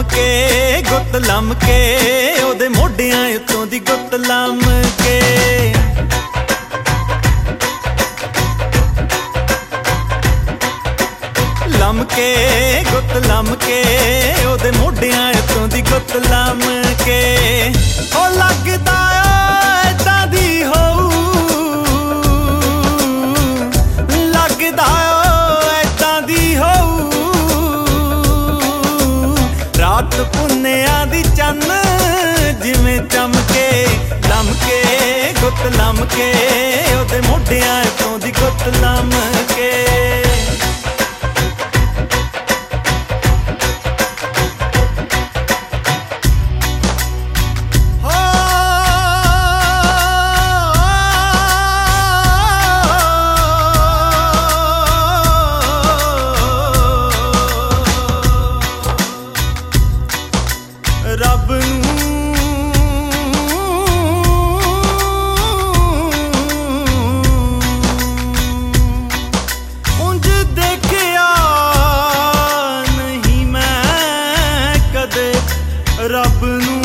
ਕੇ ਗੁੱਤ ਲੰਮ ਕੇ ਉਹਦੇ ਮੋਢਿਆਂ ਉੱਤੋਂ ਦੀ ਗੁੱਤ ਲੰਮ ਕੇ ਲੰਮ ਕੇ ਗੁੱਤ ਲੰਮ ਕੇ ਉਹਦੇ ਮੋਢਿਆਂ ਉੱਤੋਂ ਦੀ ਗੁੱਤ ਲੰਮ ਕੇ ਉਹ ਲੱਗਦਾ ਏਦਾਂ ਦੀ ਹੋਊ ਲੱਗਦਾ ਏਦਾਂ ਦੀ ਹੋਊ ਰਾਤ ਪੁੰਨਿਆਂ ਦੀ ਚੰਨ ਜਿਵੇਂ ਚਮਕੇ ਲੰਮ ਕੇ ਗੁੱਤ ਲੰਮ ਕੇ ਉਹਦੇ ਮੋਢਿਆਂ ਉੱਤੋਂ ਦੀ ਗੁੱਤ ਲੰਮ ਕੇ ਰੱਬ ਉਂਝ ਦੇਖਿਆ ਨਹੀਂ ਮੈਂ ਕਦੇ ਰੱਬ ਨੂੰ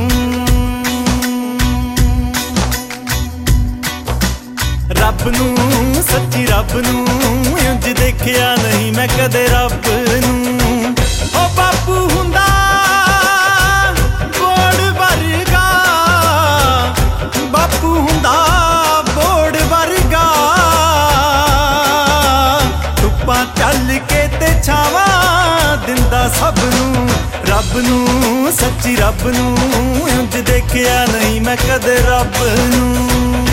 ਰੱਬ ਨੂੰ ਸੱਚੀ ਰੱਬ ਨੂੰ ਉਂਝ ਦੇਖਿਆ ਨਹੀਂ ਮੈਂ ਕਦੇ ਰੱਬ ਨੂੰ ਉਹ ਬਾਪੂ ਹੁੰਦਾ ਬਾਪੂ ਹੁੰਦਾ ਬੋੜ ਵਰਗਾ ਧੁੱਪਾਂ ਚੱਲ ਕੇ ਤੇ ਛਾਵਾਂ ਦਿੰਦਾ ਸਭ ਨੂੰ ਰੱਬ ਨੂੰ ਸੱਚੀ ਰੱਬ ਨੂੰ ਉਂਝ ਦੇਖਿਆ ਨਹੀਂ ਮੈਂ ਕਦੇ ਰੱਬ ਨੂੰ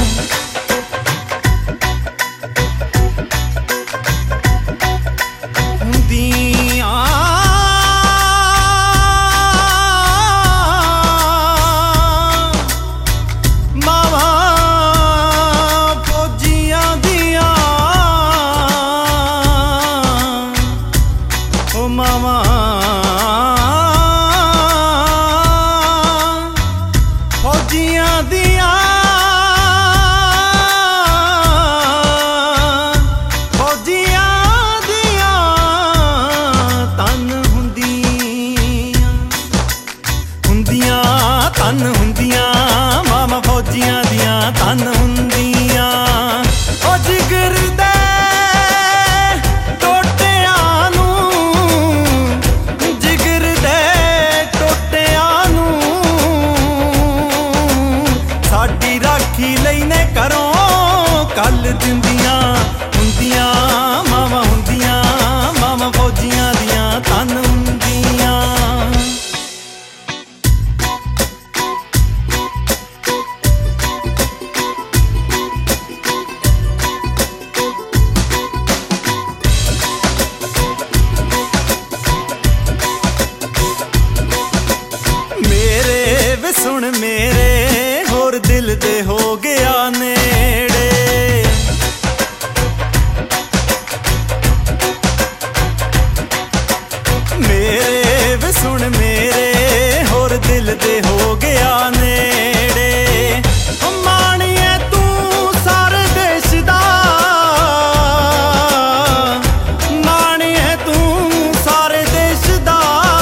ਮਾਵਾਂ ਫੌਜੀਆਂ ਦੀਆਂ ਤਨ ਹੁੰਦੀਆਂ ਮਾਵਾਂ ਫੌਜੀਆਂ ਦੀਆਂ ਤਨ ਹੁੰਦੀਆਂ ਉਹ ਜਿਗਰ ਦੇ ਕੱਲ ਦਿੰਦੀਆਂ ਹੁੰਦੀਆਂ ਮਾਵਾਂ ਫੌਜੀਆਂ ਦੀਆਂ ਤਨ ਹੁੰਦੀਆਂ ਮੇਰੇ ਵੇ ਸੁਣ ਮੇਰੇ ਹੋਰ ਦਿਲ ਦੇ ਹੋ ਗਿਆ ਨੇੜੇ ਮੇਰੇ ਵੇ ਸੁਣ ਮੇਰੇ ਹੋਰ ਦਿਲ ਦੇ ਹੋ ਗਿਆ ਨੇੜੇ ਮਾਣੀਏ ਤੂੰ ਸਾਰੇ ਦੇਸ਼ ਦਾ ਮਾਣੀਏ ਤੂੰ ਸਾਰੇ ਦੇਸ਼ ਦਾ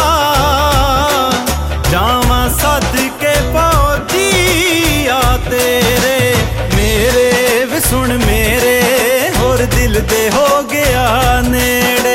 ਜਾਵਾਂ ਸਦਕੇ ਫੌਜੀ ਆ ਤੇਰੇ ਮੇਰੇ ਵੇ ਸੁਣ ਮੇਰੇ ਹੋਰ ਦਿਲ ਦੇ ਹੋ ਗਿਆ ਨੇੜੇ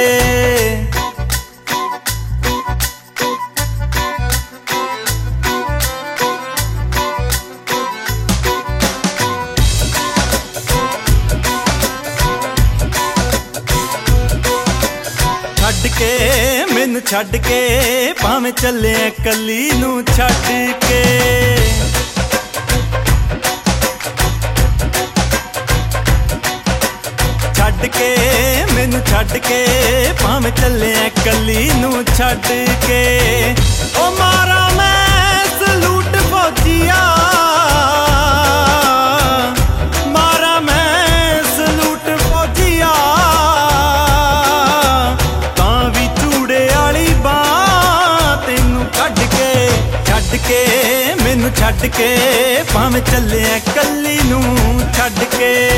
ਛੱਡ ਕੇ ਮੈਨੂੰ ਛੱਡ ਕੇ ਭਾਵੇਂ ਚੱਲਿਆ ਕੱਲੀ ਨੂੰ ਛੱਡ ਕੇ ਛੱਡ ਕੇ ਮੈਨੂੰ ਛੱਡ ਕੇ ਭਾਵੇਂ ਚੱਲਿਆ ਕੱਲੀ ਨੂੰ ਛੱਡ ਕੇ ਉਹ ਮਾਰਾ ਮੈਂ ਸਲੂਟ ਫੌਜੀਆ ਮਾਰਾ ਮੈਂ ਸਲੂਟ ਫੌਜੀਆ ਤਾਂ ਵੀ ਚੂੜੇ ਵਾਲੀ ਬਾਂਹ ਤੈਨੂੰ ਛੱਡ ਕੇ ਮੈਨੂੰ ਛੱਡ ਕੇ ਭਾਵੇਂ ਚੱਲਿਆ ਕੱਲੀ ਨੂੰ ਛੱਡ ਕੇ